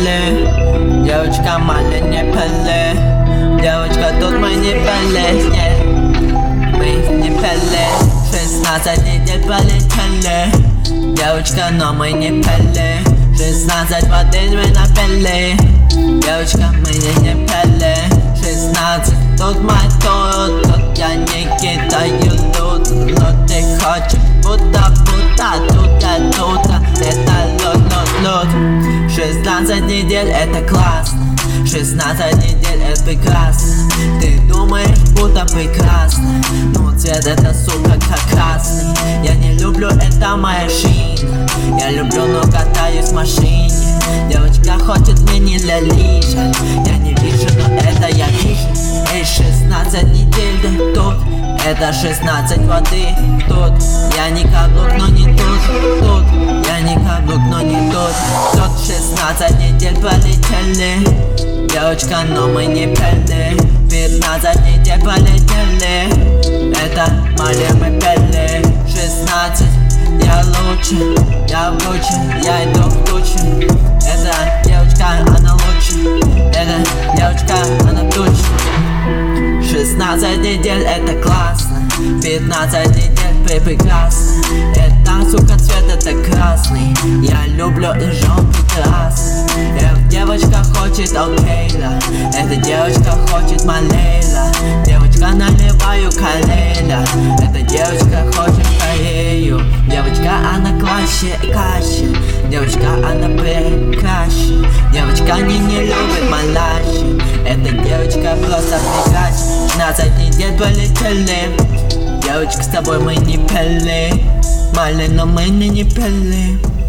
пели. Девочка Мали не пели. Девочка, тут мы не пели. Нет, мы не пели. 16 недель полетели. Девочка, но мы не пели. 16 воды мы напили. Девочка, мы не пели. 16, тут мой тут я не кидаю лут. Но ты хочешь будто тут я тут. Это лут. 16 недель это классно. 16 недель это прекрасно. Ты думаешь, будто прекрасно, но цвет это, сука, как красный. Я не люблю, это моя шина. Я люблю, но катаюсь в машине. Девочка хочет мне не лишать. Я не вижу, но это я вижу. Эй, 16 недель, да тут. Это 16 воды тут. Я не каблук, но не тут. Я не каблук, но не тут. Тут 16 недель полетели. Девочка, но мы не пели. 15 недель полетели. Это Мали мы пели. 16, я лучше, я круче, я иду в тучи. Эта девочка, она лучше. Эта девочка, она в туче. 16 недель это классно. 15 недель прекрасно. Это, сука, цвет это красный. Я люблю и жен прекрасный. Эта девочка хочет алкейла. Эта девочка хочет малейла. Девочка, наливаю калейла. Эта девочка хочет Корею. Девочка, она клаще. Девочка, она прекраще. Девочка не любит малаши. Эта девочка просто прекрасна. 16 недель полетели. Девочка, с тобой мы не пели. Мали, но мы не пели.